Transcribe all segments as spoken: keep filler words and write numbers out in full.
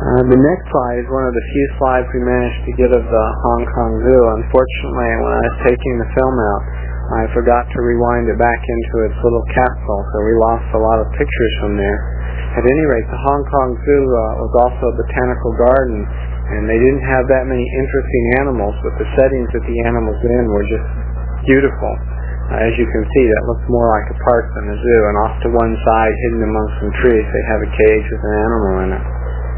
Uh, the next slide is one of the few slides we managed to get of the Hong Kong Zoo. Unfortunately, when I was taking the film out, I forgot to rewind it back into its little capsule, so we lost a lot of pictures from there. At any rate, the Hong Kong Zoo uh, was also a botanical garden, and they didn't have that many interesting animals, but the settings that the animals in were just beautiful. Uh, as you can see, that looks more like a park than a zoo, and off to one side, hidden amongst some trees, they have a cage with an animal in it.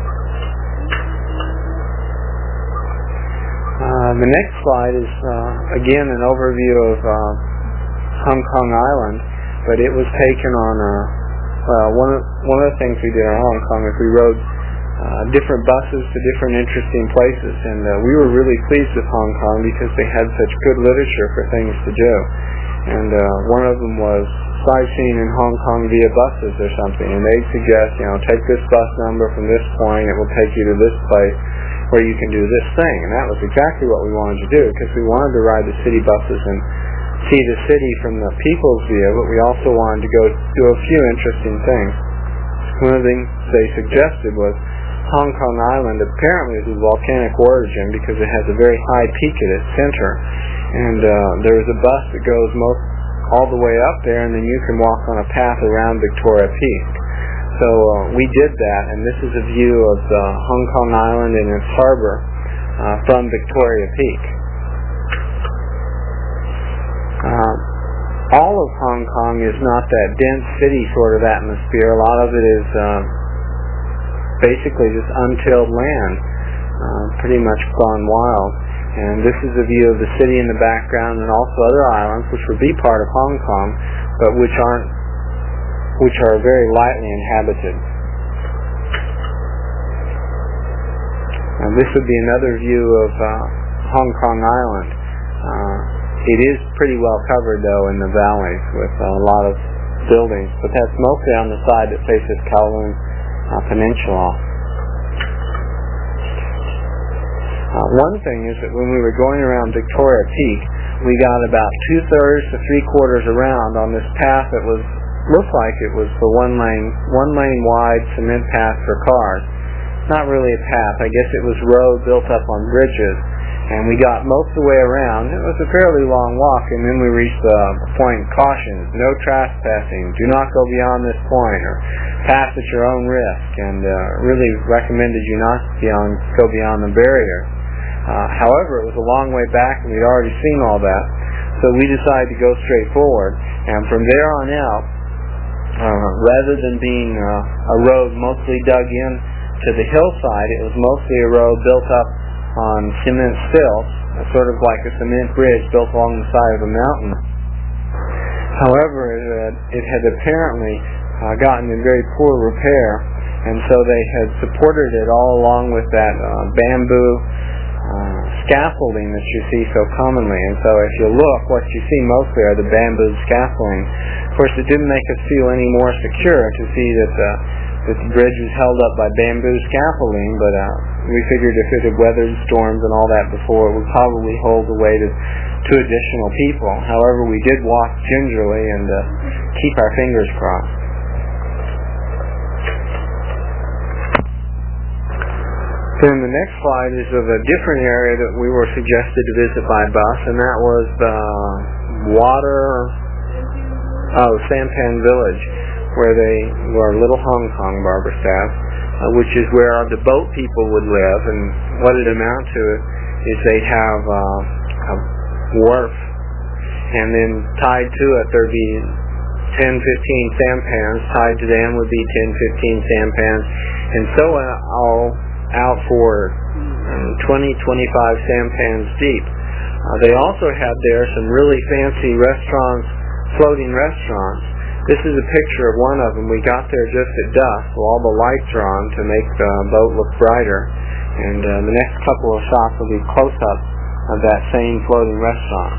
Uh, the next slide is, uh, again, an overview of uh, Hong Kong Island, but it was taken on, uh, well, one of, one of the things we did in Hong Kong is we rode uh, different buses to different interesting places, and uh, we were really pleased with Hong Kong because they had such good literature for things to do. And uh, one of them was sightseeing in Hong Kong via buses or something, and they'd suggest, you know, take this bus number from this point, it will take you to this place where you can do this thing. And that was exactly what we wanted to do, because we wanted to ride the city buses and see the city from the people's view, but we also wanted to go do a few interesting things. One of the things they suggested was Hong Kong Island apparently is of volcanic origin because it has a very high peak at its center, and uh, there is a bus that goes most all the way up there, and then you can walk on a path around Victoria Peak. So uh, we did that, and this is a view of the Hong Kong Island and its harbor uh, from Victoria Peak. Uh, all of Hong Kong is not that dense city sort of atmosphere. A lot of it is uh, basically just untilled land, uh, pretty much gone wild. And this is a view of the city in the background, and also other islands which would be part of Hong Kong, but which aren't, which are very lightly inhabited. And this would be another view of uh, Hong Kong Island. Uh, it is pretty well covered, though, in the valleys with a lot of buildings, but that's mostly on the side that faces Kowloon uh, Peninsula. Uh, one thing is that when we were going around Victoria Peak, we got about two-thirds to three-quarters around on this path that was looked like it was the one lane, one lane wide cement path for cars. Not really a path. I guess it was road built up on bridges, and we got most of the way around. It was a fairly long walk, and then we reached the point, caution, no trespassing, do not go beyond this point, or pass at your own risk, and uh, really recommended you not beyond, go beyond the barrier. Uh, however, it was a long way back, and we'd already seen all that, so we decided to go straight forward, and from there on out, uh, rather than being uh, a road mostly dug in to the hillside, it was mostly a road built up on cement stilts, sort of like a cement bridge built along the side of a mountain. However, it had, it had apparently uh, gotten in very poor repair, and so they had supported it all along with that uh, bamboo uh, scaffolding that you see so commonly. And so if you look, what you see mostly are the bamboo scaffolding. Of course, it didn't make us feel any more secure to see that the that the bridge was held up by bamboo scaffolding, but uh, we figured if it had weathered storms and all that before, it would probably hold the weight of two additional people. However, we did walk gingerly and uh, keep our fingers crossed. Then the next slide is of a different area that we were suggested to visit by bus, and that was the water, oh, Sampan Village, where they were Little Hong Kong, Barbara Staff, uh, which is where the boat people would live. And what it amounted to is they'd have uh, a wharf, and then tied to it there'd be ten, fifteen sampans. Tied to them would be ten, fifteen sampans, and so uh, all out for um, twenty, twenty-five sampans deep. Uh, they also had there some really fancy restaurants, floating restaurants. This is a picture of one of them. We got there just at dusk, so all the lights are on to make the boat look brighter. And uh, the next couple of shots will be close-ups of that same floating restaurant.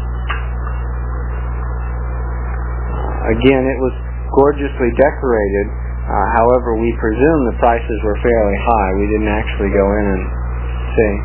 Uh, again, it was gorgeously decorated. Uh, however, we presume the prices were fairly high. We didn't actually go in and see.